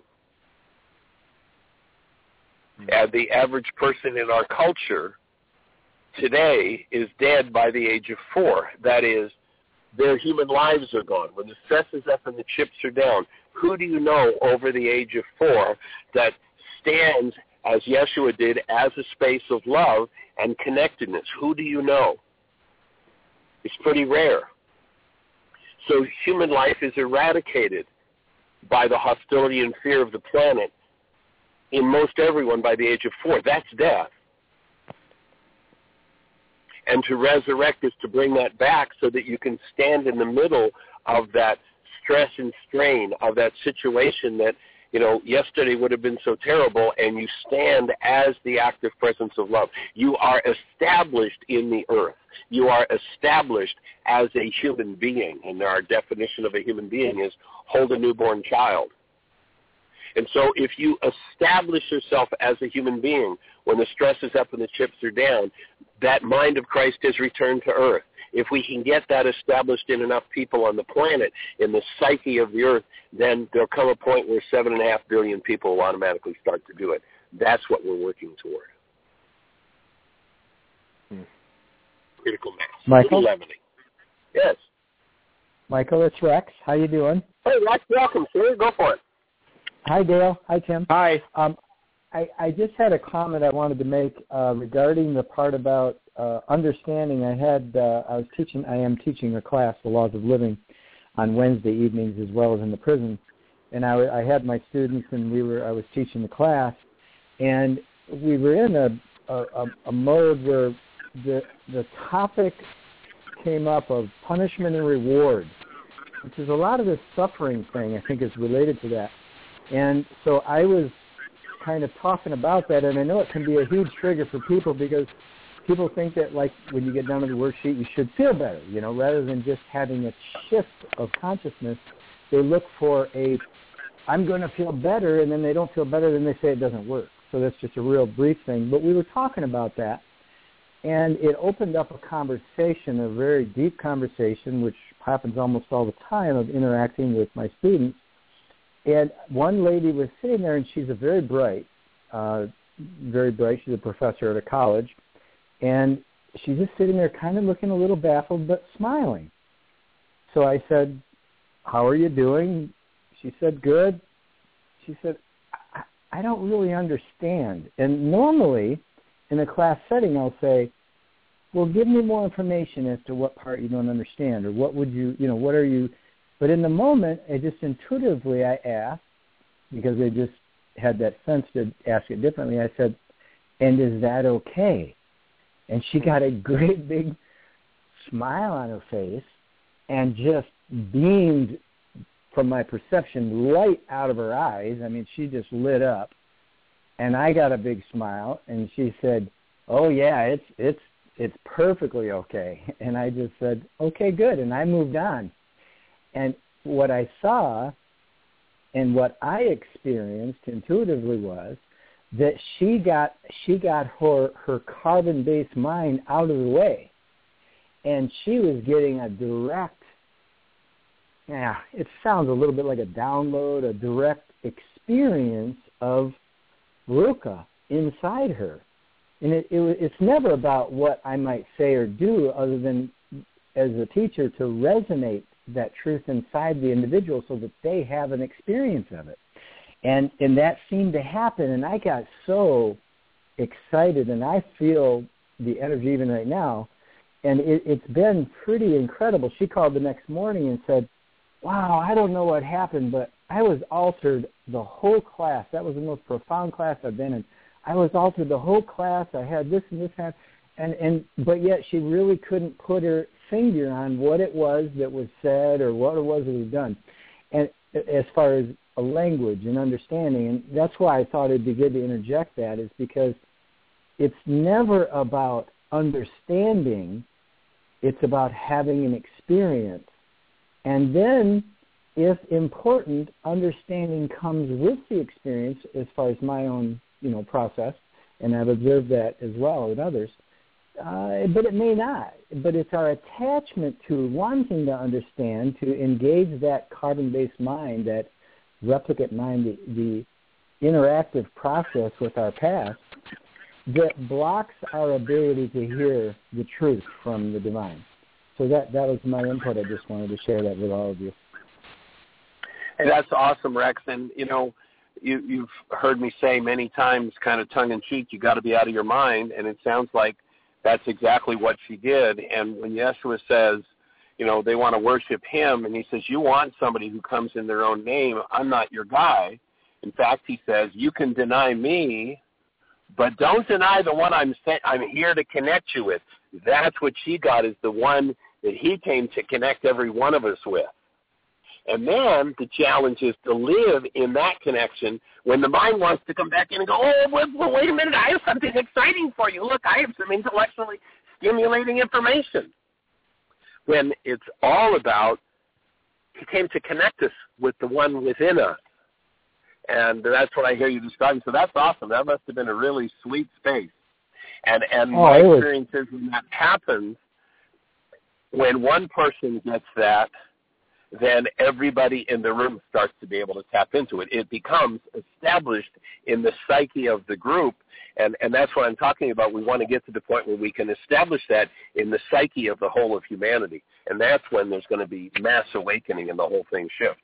Speaker 4: And the average person in our culture today is dead by the age of 4. That is, their human lives are gone. When the stress is up and the chips are down, who do you know over the age of 4 that stands, as Yeshua did, as a space of love and connectedness? Who do you know? It's pretty rare. So human life is eradicated by the hostility and fear of the planet in most everyone by the age of 4. That's death. And to resurrect is to bring that back so that you can stand in the middle of that stress and strain, of that situation that, yesterday would have been so terrible, and you stand as the active presence of love. You are established in the earth. You are established as a human being, and our definition of a human being is hold a newborn child. And so if you establish yourself as a human being, when the stress is up and the chips are down, that mind of Christ is returned to earth. If we can get that established in enough people on the planet, in the psyche of the earth, then there'll come a point where 7.5 billion people will automatically start to do it. That's what we're working toward. Critical mass.
Speaker 7: Michael?
Speaker 4: Leavening. Yes.
Speaker 7: Michael, it's Rex. How you doing?
Speaker 4: Hey, Rex, welcome, sir. Go for it.
Speaker 7: Hi, Dale. Hi, Tim.
Speaker 5: Hi.
Speaker 7: I just had a comment I wanted to make regarding the part about understanding. I am teaching a class, The Laws of Living, on Wednesday evenings as well as in the prison. And I had my students, and I was teaching the class, and we were in a mode where the topic came up of punishment and reward, which is a lot of this suffering thing, I think, is related to that. And so I was kind of talking about that, and I know it can be a huge trigger for people because people think that, like, when you get down to the worksheet, you should feel better, rather than just having a shift of consciousness. They look for I'm going to feel better, and then they don't feel better, then they say it doesn't work. So that's just a real brief thing. But we were talking about that, and it opened up a conversation, a very deep conversation, which happens almost all the time, of interacting with my students. And one lady was sitting there, and she's very bright. She's a professor at a college. And she's just sitting there kind of looking a little baffled but smiling. So I said, "How are you doing?" She said, "Good." She said, I don't really understand. And normally, in a class setting, I'll say, well, give me more information as to what part you don't understand, or what would you, what are you... But in the moment, I just intuitively, I asked, because I just had that sense to ask it differently, I said, and is that okay? And she got a great big smile on her face and just beamed, from my perception, light out of her eyes. I mean, she just lit up. And I got a big smile, and she said, oh, yeah, it's perfectly okay. And I just said, okay, good, and I moved on. And what I saw and what I experienced intuitively was that she got her carbon-based mind out of the way, and she was getting a direct, it sounds a little bit like a download, a direct experience of Ruka inside her. And it's never about what I might say or do other than, as a teacher, to resonate that truth inside the individual so that they have an experience of it. And that seemed to happen, and I got so excited, and I feel the energy even right now, and it's been pretty incredible. She called the next morning and said, wow, I don't know what happened, but I was altered the whole class. That was the most profound class I've been in. I was altered the whole class. I had this and this happen, but yet she really couldn't put her finger on what it was that was said or what it was that was done. And as far as a language and understanding, and that's why I thought it'd be good to interject that, is because it's never about understanding. It's about having an experience. And then, if important, understanding comes with the experience as far as my own, process, and I've observed that as well with others. But it may not. But it's our attachment to wanting to understand, to engage that carbon-based mind, that replicate mind, the interactive process with our past, that blocks our ability to hear the truth from the divine. So that was my input. I just wanted to share that with all of you.
Speaker 4: Hey, that's awesome, Rex. And, you've heard me say many times, kind of tongue-in-cheek, you got to be out of your mind, and it sounds like that's exactly what she did. And when Yeshua says, they want to worship him, and he says, you want somebody who comes in their own name, I'm not your guy. In fact, he says, you can deny me, but don't deny the one I'm here to connect you with. That's what she got, is the one that he came to connect every one of us with. And then the challenge is to live in that connection when the mind wants to come back in and go, well, wait a minute, I have something exciting for you. Look, I have some intellectually stimulating information. When it's all about, he came to connect us with the one within us. And that's what I hear you describing. So that's awesome. That must have been a really sweet space. And my experience is when that happens, when one person gets that, then everybody in the room starts to be able to tap into it. It becomes established in the psyche of the group, and that's what I'm talking about. We want to get to the point where we can establish that in the psyche of the whole of humanity, and that's when there's going to be mass awakening and the whole thing shifts.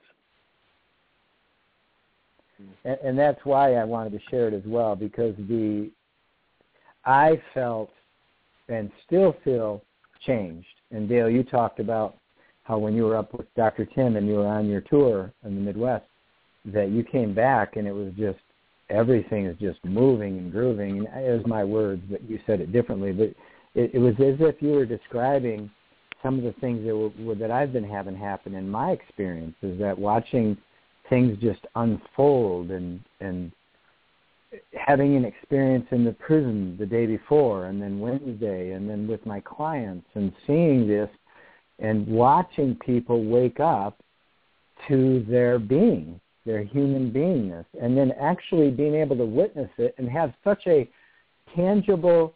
Speaker 7: And that's why I wanted to share it as well, because I felt and still feel changed. And Dale, you talked about how when you were up with Dr. Tim and you were on your tour in the Midwest, that you came back and it was just, everything is just moving and grooving. And it was my words, but you said it differently. But it was as if you were describing some of the things that I've been having happen in my experience, is that watching things just unfold and having an experience in the prison the day before and then Wednesday and then with my clients and seeing this and watching people wake up to their being, their human beingness, and then actually being able to witness it and have such a tangible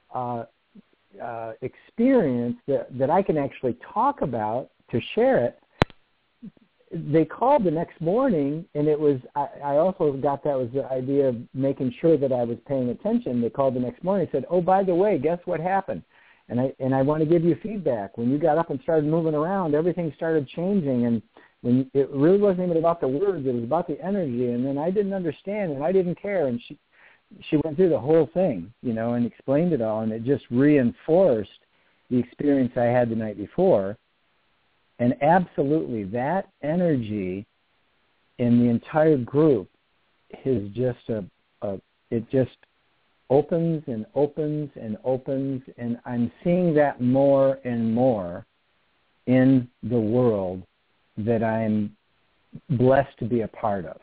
Speaker 7: experience that I can actually talk about to share it. They called the next morning, and it was, I also got that was the idea of making sure that I was paying attention. They called the next morning and said, oh, by the way, guess what happened? And I want to give you feedback. When you got up and started moving around, everything started changing, and when it really wasn't even about the words, it was about the energy, and then I didn't understand, and I didn't care, and she went through the whole thing, and explained it all, and it just reinforced the experience I had the night before. And absolutely, that energy in the entire group is just it just opens and opens and opens, and I'm seeing that more and more in the world that I'm blessed to be a part of.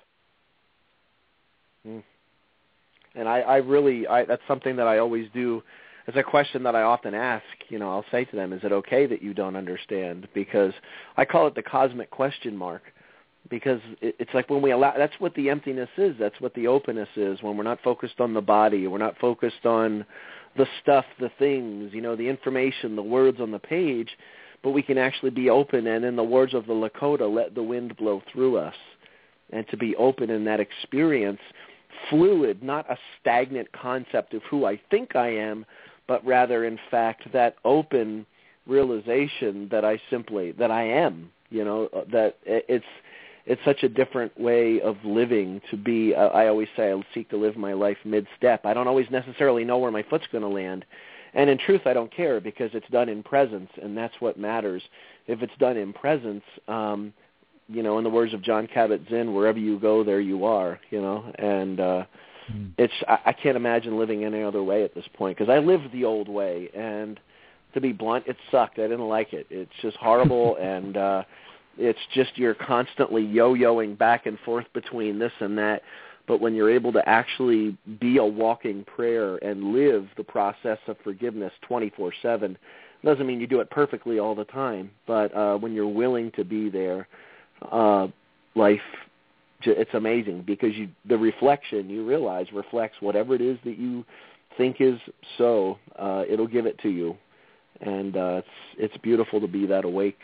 Speaker 5: And I really that's something that I always do. It's a question that I often ask. I'll say to them, is it okay that you don't understand? Because I call it the cosmic question mark, because it's like when we allow, that's what the emptiness is. That's what the openness is, when we're not focused on the body. We're not focused on the stuff, the things, the information, the words on the page, but we can actually be open and, in the words of the Lakota, let the wind blow through us, and to be open in that experience, fluid, not a stagnant concept of who I think I am, but rather, in fact, that open realization that I am, that it's such a different way of living to be. I always say I seek to live my life mid-step. I don't always necessarily know where my foot's going to land. And in truth, I don't care, because it's done in presence, and that's what matters. If it's done in presence, in the words of John Kabat-Zinn, wherever you go, there you are, and I can't imagine living any other way at this point, because I lived the old way, and to be blunt, it sucked. I didn't like it. It's just horrible, and it's just you're constantly yo-yoing back and forth between this and that. But when you're able to actually be a walking prayer and live the process of forgiveness 24/7, doesn't mean you do it perfectly all the time, but when you're willing to be there, life, it's amazing, because the reflection you realize reflects whatever it is that you think is so. It'll give it to you, and it's beautiful to be that awake.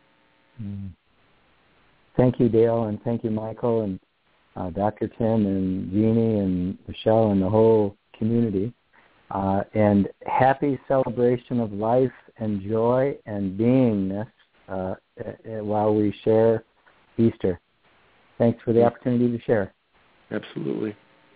Speaker 7: Thank you, Dale, and thank you, Michael, and Dr. Tim, and Jeannie, and Michelle, and the whole community. And happy celebration of life and joy and beingness while we share Easter. Thanks for the opportunity to share.
Speaker 5: Absolutely.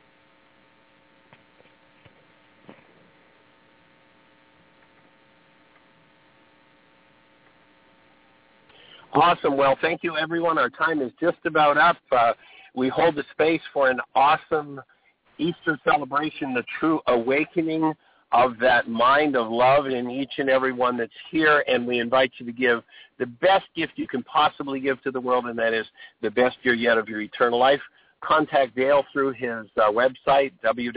Speaker 4: Awesome. Well, thank you, everyone. Our time is just about up. We hold the space for an awesome Easter celebration, the true awakening of that mind of love in each and every one that's here, and we invite you to give the best gift you can possibly give to the world, and that is the best year yet of your eternal life. Contact Dale through his website,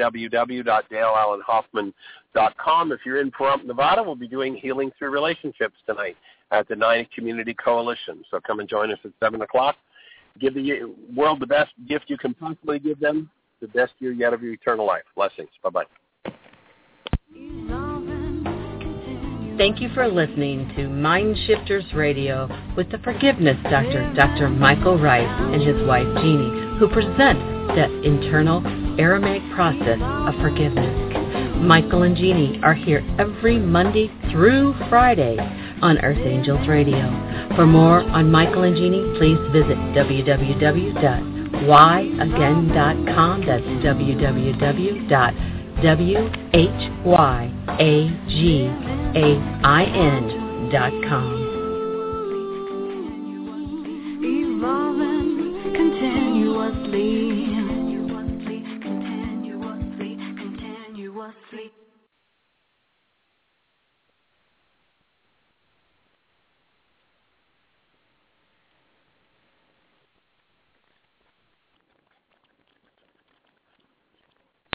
Speaker 4: www.daleallenhoffman.com. If you're in Pahrump, Nevada, we'll be doing Healing Through Relationships tonight at the 9 Community Coalition. So come and join us at 7 o'clock. Give the world the best gift you can possibly give them, the best year yet of your eternal life. Blessings. Bye-bye.
Speaker 3: Evolving, continue
Speaker 2: Thank you for listening to Mind Shifters Radio with the Forgiveness Doctor, Dr. Michael Rice, and his wife Jeanie, who present the internal Aramaic process of forgiveness. Michael and Jeanie are here every Monday through Friday on Earth Angels Radio. For more on Michael and Jeanie, please visit www.whyagain.com. That's www.whyagain.com.